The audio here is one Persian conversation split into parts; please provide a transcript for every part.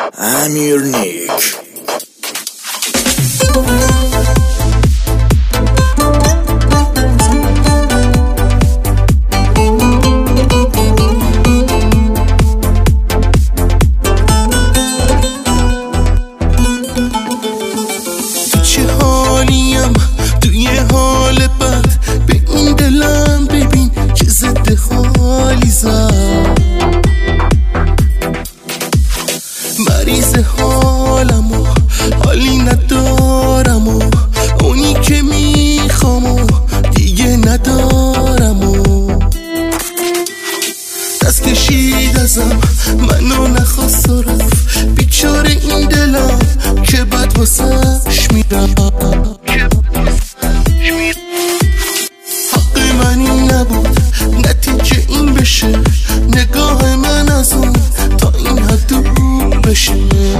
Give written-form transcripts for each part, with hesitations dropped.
امیرنیک. چه حالیم توی حال بد، به این دلم ببین که ضد حالی زد. مریض حالم و حالی ندارم و اونی که میخوام و دیگه ندارم و دست کشید ازم منو نخواست و رفت. بیچاره این دلم که بد واسش میرم. حق من این نبود نتیجه این بشه، نگاه من از اون تا این حد دور بشه.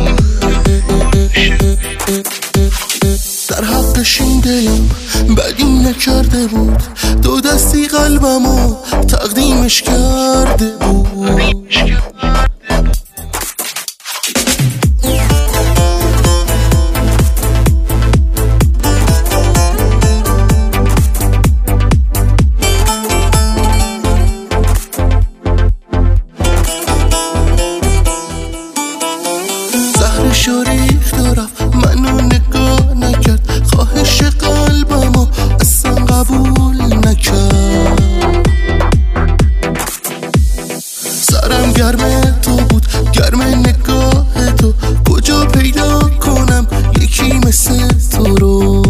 در حقش این دلم بدی نکرده بود، دو دستی قلبمو تقدیمش کرده بود. شریف رفت منو نگاه نکرد، خواهش قلبمو اصلا قبول نکرد. سرم گرم تو بود، گرم نگاه تو، کجا پیدا کنم یکی مثل تو رو.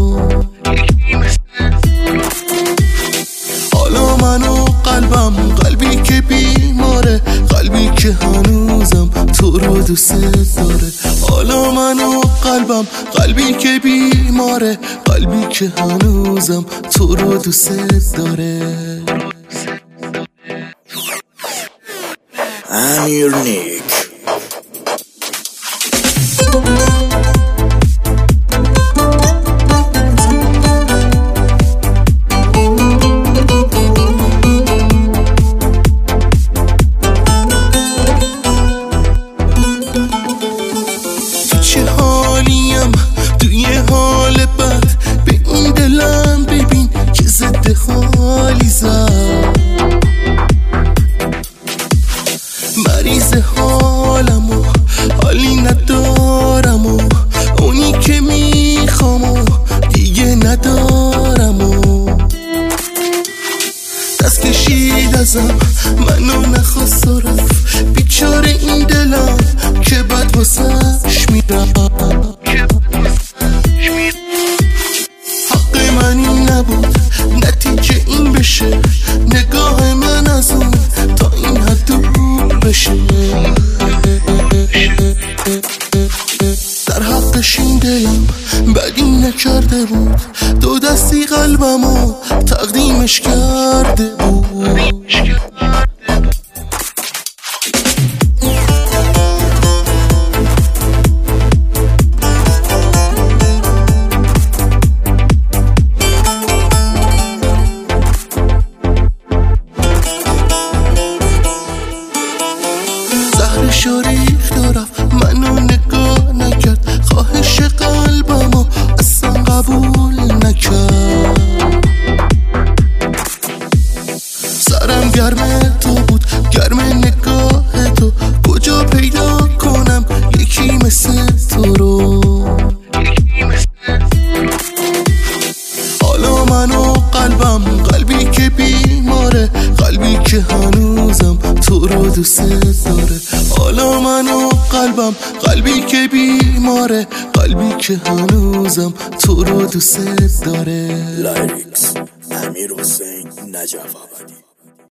حالا منو قلبم، قلبی که بیماره، قلبی که هنوزم تو رو دوست داره. حالا منو قلبم، قلبی که بیماره، قلبی که هنوزم تو رو دوست داره. امیرنیک. چه حالیم توی حال بد، به این دلم ببین که ضد حالی زد. مریض حالم و حالی ندارم و اونی که میخوام و دیگه ندارم و دست کشید ازم منو نخواست و رفت. بیچاره این دلم که بد واسش میرم. حق من این نبود نتیجه این بشه، نگاه من از اون تا این حد دور بشه. در حقش این دلم بدی نکرده بود، دو دستی قلبمو تقدیمش کرده بود. شریف رفت منو نگاه نکرد، خواهش قلبمو اصلا قبول نکرد. سرم گرم تو بود، گرم نگاه تو، کجا پیدا کنم یکی مثل تو رو. حالا منو قلبم، قلبی که بیماره، قلبی که هنوزم تو رو دوست داره. حالا منو قلبم، قلبی که بیماره، قلبی که هنوزم تو رو دوست داره. لایریکس امیر حسین نجف آبادی.